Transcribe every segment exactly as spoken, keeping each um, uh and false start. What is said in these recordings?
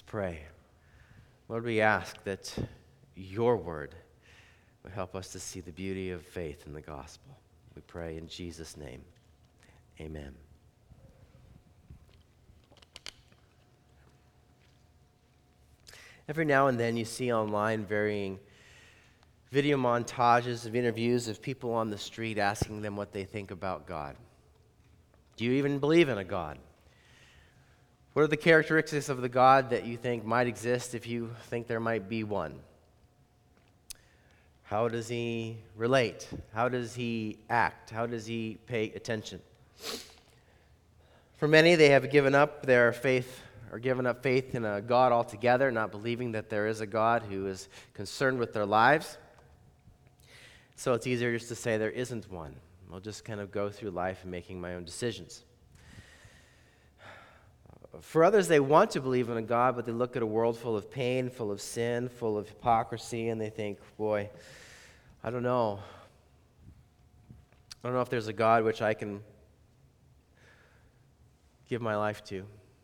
pray. Lord, we ask that your word would help us to see the beauty of faith in the gospel. We pray in Jesus' name. Amen. Every now and then you see online varying video montages of interviews of people on the street asking them what they think about God. Do you even believe in a God? What are the characteristics of the God that you think might exist if you think there might be one? How does he relate? How does he act? How does he pay attention? For many, they have given up their faith or given up faith in a God altogether, not believing that there is a God who is concerned with their lives. So it's easier just to say there isn't one. I'll just kind of go through life and making my own decisions. For others, they want to believe in a God, but they look at a world full of pain, full of sin, full of hypocrisy, and they think, boy, I don't know. I don't know if there's a God which I can give my life to. And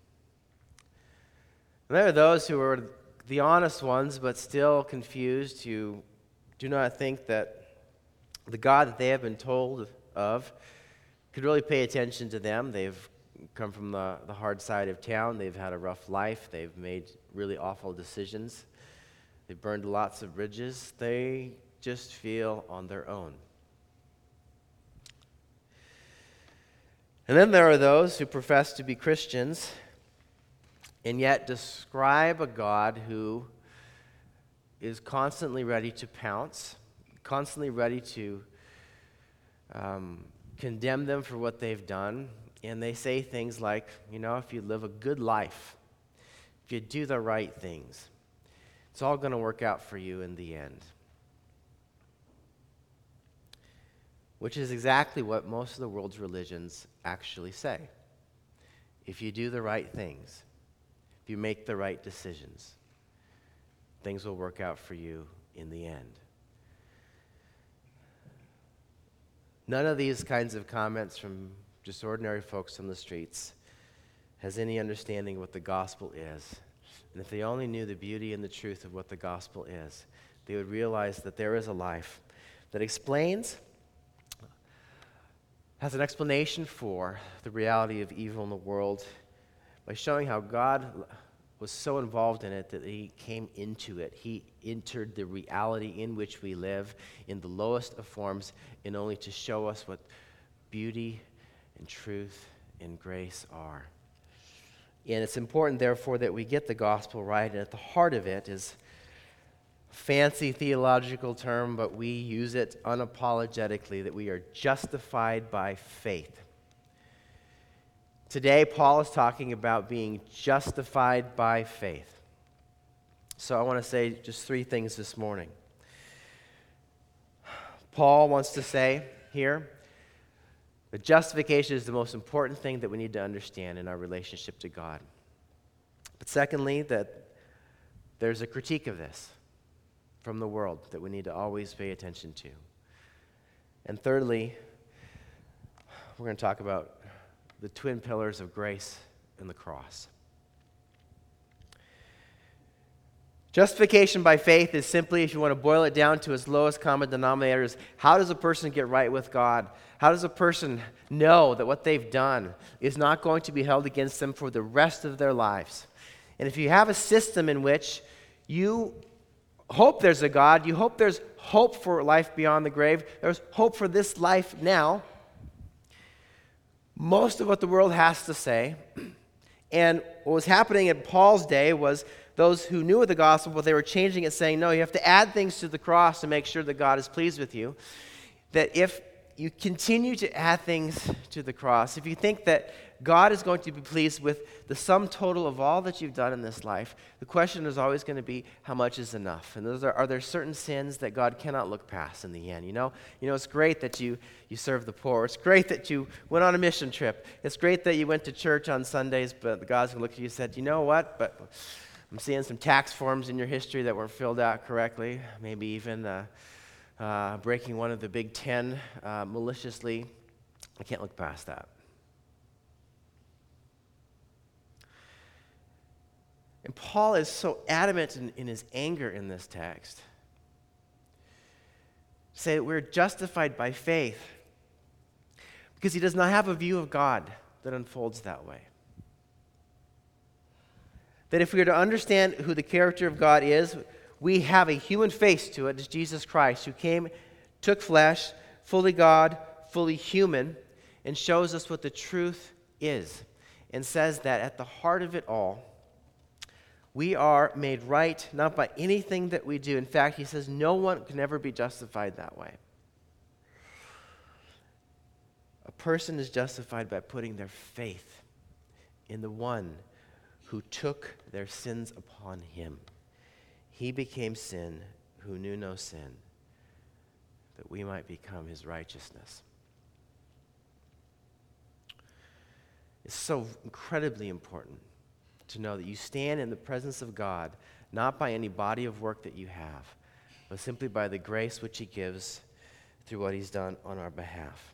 there are those who are the honest ones, but still confused, who do not think that the God that they have been told of could really pay attention to them. They've come from the, the hard side of town. They've had a rough life. They've made really awful decisions. They've burned lots of bridges. They just feel on their own. And then there are those who profess to be Christians and yet describe a God who is constantly ready to pounce, constantly ready to um, condemn them for what they've done. And they say things like, you know, if you live a good life, if you do the right things, it's all going to work out for you in the end. Which is exactly what most of the world's religions actually say. If you do the right things, if you make the right decisions, things will work out for you in the end. None of these kinds of comments from just ordinary folks on the streets has any understanding of what the gospel is. And if they only knew the beauty and the truth of what the gospel is, they would realize that there is a life that explains, has an explanation for the reality of evil in the world by showing how God was so involved in it that he came into it. He entered the reality in which we live in the lowest of forms, and only to show us what beauty and truth and grace are. And it's important, therefore, that we get the gospel right, and at the heart of it is a fancy theological term, but we use it unapologetically, that we are justified by faith. Today, Paul is talking about being justified by faith. So I want to say just three things this morning. Paul wants to say here, but justification is the most important thing that we need to understand in our relationship to God. But secondly, that there's a critique of this from the world that we need to always pay attention to. And thirdly, we're going to talk about the twin pillars of grace and the cross. Justification by faith is simply, if you want to boil it down to its lowest common denominator, is how does a person get right with God? How does a person know that what they've done is not going to be held against them for the rest of their lives? And if you have a system in which you hope there's a God, you hope there's hope for life beyond the grave, there's hope for this life now, most of what the world has to say, and what was happening in Paul's day was those who knew of the gospel, but they were changing it, saying, no, you have to add things to the cross to make sure that God is pleased with you. That if you continue to add things to the cross, if you think that God is going to be pleased with the sum total of all that you've done in this life, the question is always going to be, how much is enough? And those are, are there certain sins that God cannot look past in the end? You know, you know, it's great that you, you serve the poor. It's great that you went on a mission trip. It's great that you went to church on Sundays, but God's going to look at you and said, you know what, but I'm seeing some tax forms in your history that weren't filled out correctly, maybe even uh, uh, breaking one of the Big Ten uh, maliciously. I can't look past that. And Paul is so adamant in, in his anger in this text. Say that we're justified by faith because he does not have a view of God that unfolds that way. That if we are to understand who the character of God is, we have a human face to it. It's Jesus Christ who came, took flesh, fully God, fully human, and shows us what the truth is, and says that at the heart of it all, we are made right not by anything that we do. In fact, he says no one can ever be justified that way. A person is justified by putting their faith in the one who took their sins upon him. He became sin who knew no sin, that we might become his righteousness. It's so incredibly important to know that you stand in the presence of God, not by any body of work that you have, but simply by the grace which he gives through what he's done on our behalf.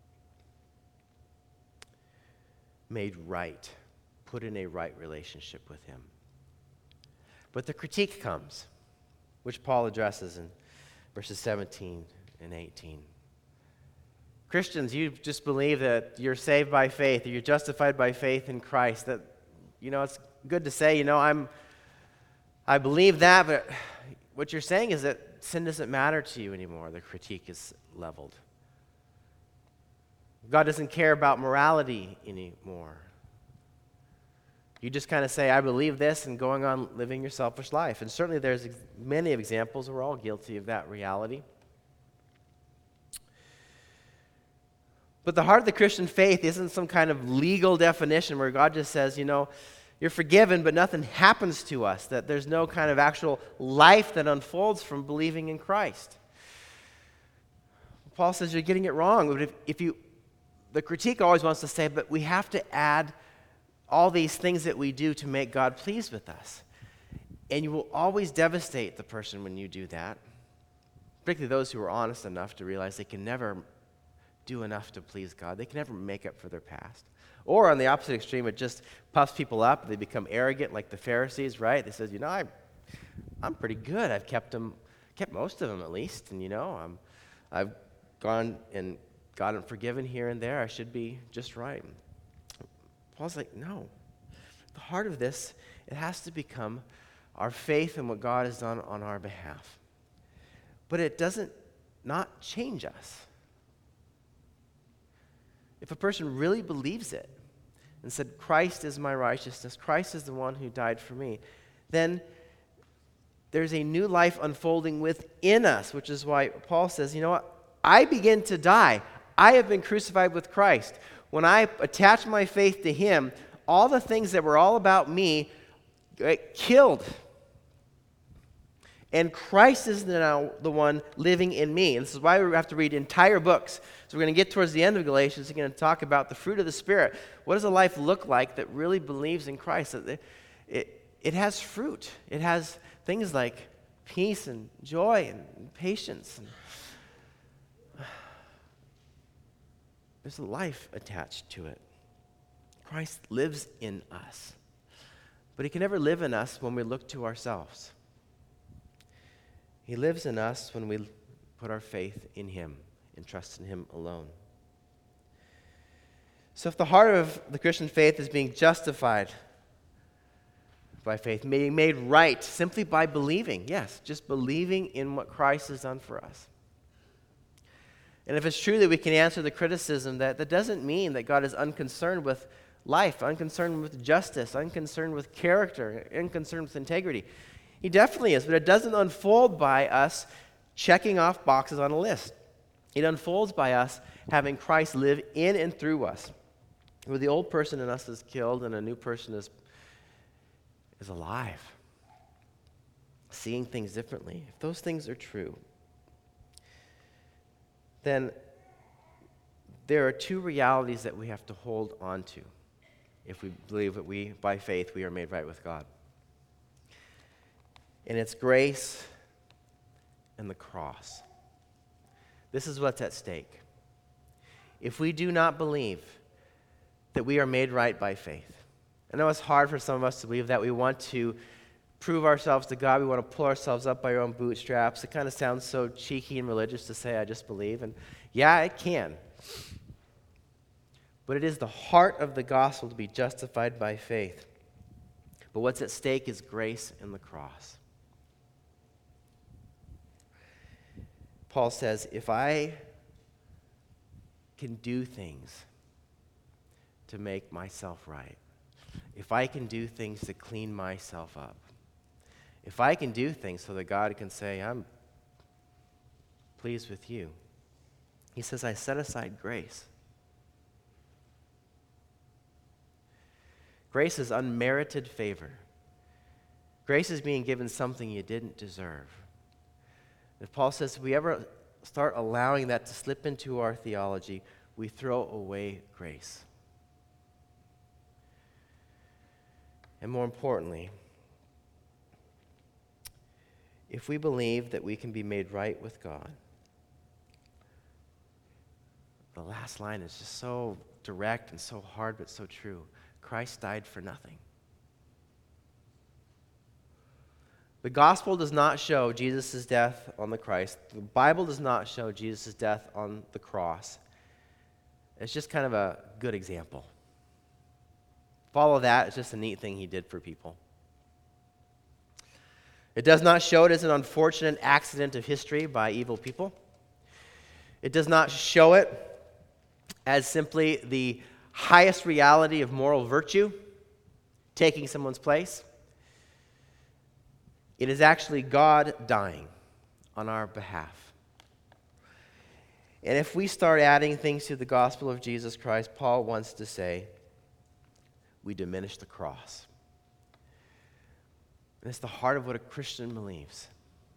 Made right, put in a right relationship with him. But the critique comes, which Paul addresses in verses seventeen and eighteen. Christians, you just believe that you're saved by faith, or you're justified by faith in Christ. That, you know, it's good to say, you know, I'm, I believe that, but what you're saying is that sin doesn't matter to you anymore. The critique is leveled. God doesn't care about morality anymore. You just kind of say, I believe this, and going on living your selfish life. And certainly there's ex- many examples. We're all guilty of that reality. But the heart of the Christian faith isn't some kind of legal definition where God just says, you know, you're forgiven, but nothing happens to us, that there's no kind of actual life that unfolds from believing in Christ. Paul says you're getting it wrong. But if, if you, the critique always wants to say, but we have to add all these things that we do to make God pleased with us. And you will always devastate the person when you do that, particularly those who are honest enough to realize they can never do enough to please God. They can never make up for their past. Or on the opposite extreme, it just puffs people up. They become arrogant like the Pharisees, right? They says, you know, I, I'm pretty good. I've kept them, kept most of them at least. And, you know, I'm, I've gone and gotten forgiven here and there. I should be just right. Paul's like, no. The heart of this, it has to become our faith in what God has done on our behalf. But it doesn't not change us. If a person really believes it and said, Christ is my righteousness, Christ is the one who died for me, then there's a new life unfolding within us, which is why Paul says, you know what? I begin to die. I have been crucified with Christ. When I attach my faith to him, all the things that were all about me get killed. And Christ is now the one living in me. And this is why we have to read entire books. So we're going to get towards the end of Galatians. We're going to talk about the fruit of the Spirit. What does a life look like that really believes in Christ? It, it, it has fruit. It has things like peace and joy and patience. And there's a life attached to it. Christ lives in us. But he can never live in us when we look to ourselves. He lives in us when we put our faith in him and trust in him alone. So if the heart of the Christian faith is being justified by faith, being made right simply by believing, yes, just believing in what Christ has done for us. And if it's true that we can answer the criticism that that doesn't mean that God is unconcerned with life, unconcerned with justice, unconcerned with character, unconcerned with integrity. He definitely is, but it doesn't unfold by us checking off boxes on a list. It unfolds by us having Christ live in and through us, where the old person in us is killed and a new person is, is alive, seeing things differently. If those things are true, then there are two realities that we have to hold on to if we believe that we, by faith, we are made right with God. And it's grace and the cross. This is what's at stake. If we do not believe that we are made right by faith, I know it's hard for some of us to believe that. We want to prove ourselves to God. We want to pull ourselves up by our own bootstraps. It kind of sounds so cheeky and religious to say, I just believe. And yeah, it can. But it is the heart of the gospel to be justified by faith. But what's at stake is grace in the cross. Paul says, if I can do things to make myself right, if I can do things to clean myself up, if I can do things so that God can say, I'm pleased with you, he says, I set aside grace. Grace is unmerited favor. Grace is being given something you didn't deserve. If Paul says, if we ever start allowing that to slip into our theology, we throw away grace. And more importantly, if we believe that we can be made right with God, the last line is just so direct and so hard but so true. Christ died for nothing. The gospel does not show Jesus' death on the Christ. The Bible does not show Jesus' death on the cross. It's just kind of a good example. Follow that. It's just a neat thing he did for people. It does not show it as an unfortunate accident of history by evil people. It does not show it as simply the highest reality of moral virtue, taking someone's place. It is actually God dying on our behalf. And if we start adding things to the gospel of Jesus Christ, Paul wants to say, we diminish the cross. And it's the heart of what a Christian believes.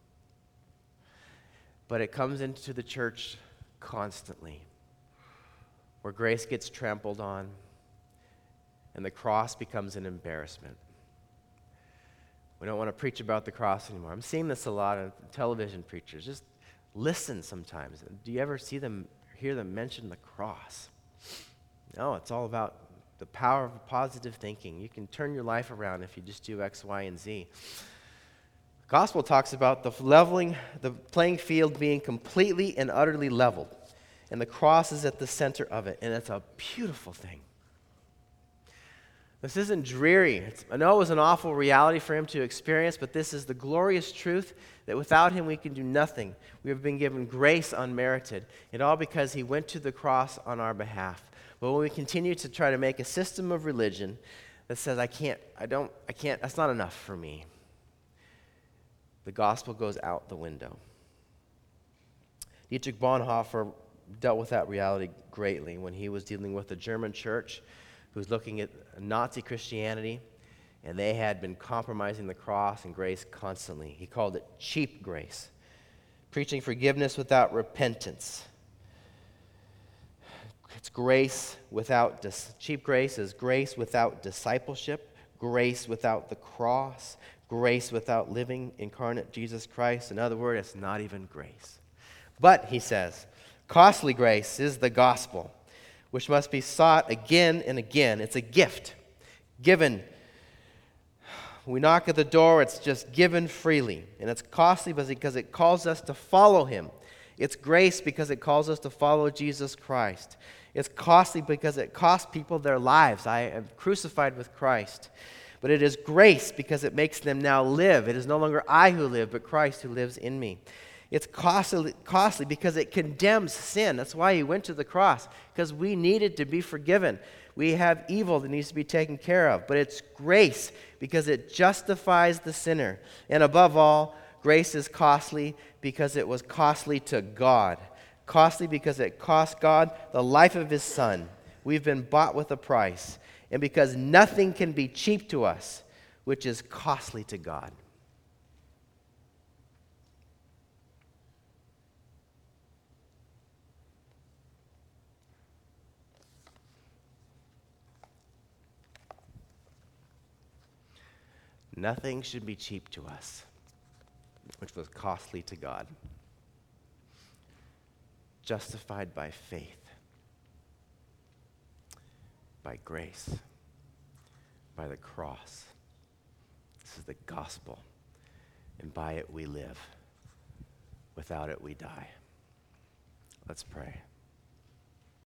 But it comes into the church constantly, where grace gets trampled on and the cross becomes an embarrassment. We don't want to preach about the cross anymore. I'm seeing this a lot on television preachers. Just listen sometimes. Do you ever see them, hear them mention the cross? No, it's all about the power of positive thinking. You can turn your life around if you just do X, Y, and Z. The gospel talks about the leveling, the playing field being completely and utterly leveled. And the cross is at the center of it. And it's a beautiful thing. This isn't dreary. It's, I know it was an awful reality for him to experience, but this is the glorious truth that without him we can do nothing. We have been given grace unmerited, and all because he went to the cross on our behalf. But when we continue to try to make a system of religion that says, I can't, I don't, I can't, that's not enough for me, the gospel goes out the window. Dietrich Bonhoeffer dealt with that reality greatly when he was dealing with the German church who was looking at Nazi Christianity, and they had been compromising the cross and grace constantly. He called it cheap grace, preaching forgiveness without repentance. It's grace without, dis- cheap grace is grace without discipleship, grace without the cross, grace without living incarnate Jesus Christ. In other words, it's not even grace. But, he says, costly grace is the gospel, which must be sought again and again. It's a gift given. We knock at the door, it's just given freely. And it's costly because it calls us to follow him. It's grace because it calls us to follow Jesus Christ. It's costly because it costs people their lives. I am crucified with Christ. But it is grace because it makes them now live. It is no longer I who live, but Christ who lives in me. It's costly, costly because it condemns sin. That's why he went to the cross, because we needed to be forgiven. We have evil that needs to be taken care of. But it's grace because it justifies the sinner. And above all, grace is costly because it was costly to God. Costly because it cost God the life of his Son. We've been bought with a price. And because nothing can be cheap to us, which is costly to God. Nothing should be cheap to us, which was costly to God. Justified by faith, by grace, by the cross. This is the gospel. And by it we live. Without it we die. Let's pray.